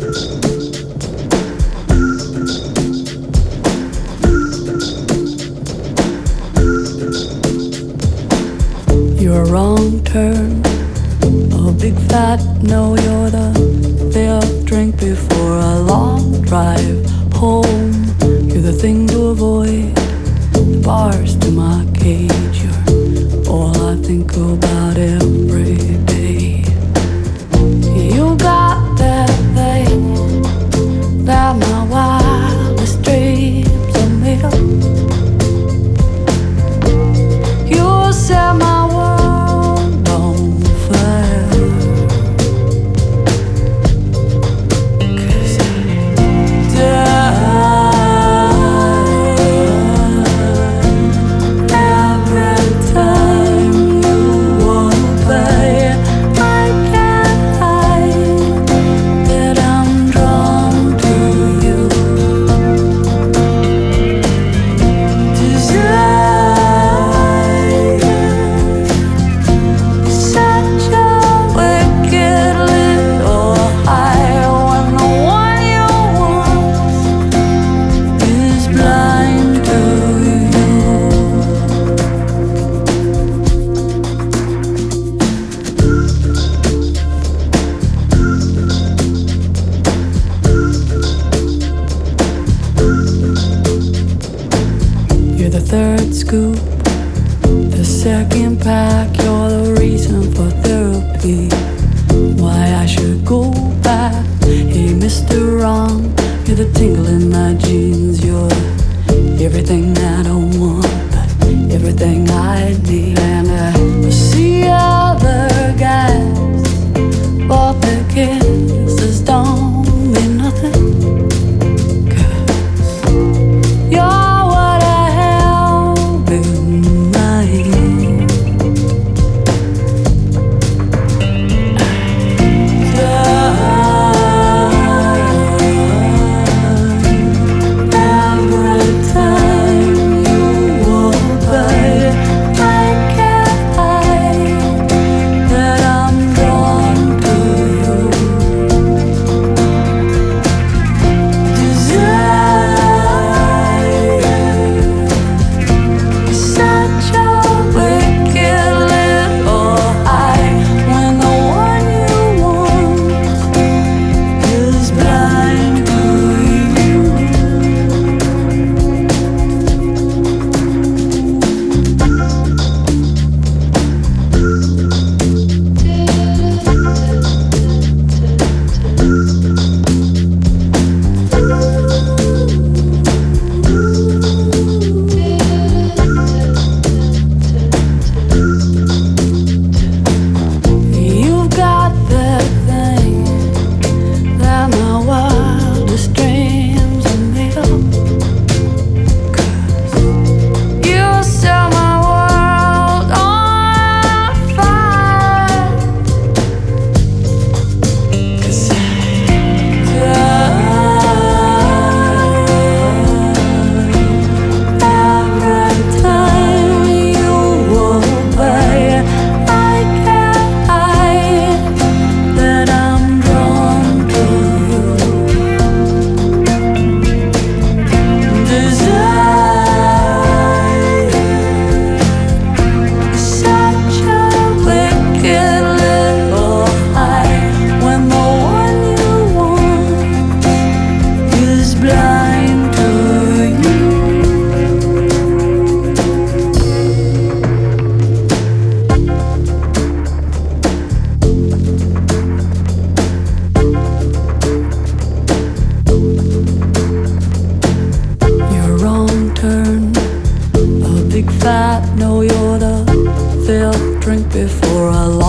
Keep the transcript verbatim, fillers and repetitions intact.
You're a wrong turn, a big fat no. You're the fifth drink before a long drive home. You're the thing to avoid, the bars to my cage. You're all I think about every day. You got that thing that my wildest dreams are made of. You set my world on fire, 'cause I die every time you walk by. I can't hide that I'm drawn to you. Such a wicked little high when the one you want is blind to you. You're the third scoop, the second pack. You're the reason for therapy, why I should go back. Hey, Mister Wrong, you're the tingle in my jeans. You're everything that I want, but everything I need. And I see other guys, but their kisses don't mean nothing, 'cause you're what I have in mind. Every time you walk by, I can't hide that I'm drawn to you. Desire, such a wicked little high when the one you want is blind to you. You've got that thing that my wildest dreams are made of, 'cause you set my world on fire, 'cause I die every time you walk by. I can't hide that I'm drawn to you. Desire, such a wicked little high when the one you want is blind to you. You're a wrong turn, a big fat no. You're the fifth drink before a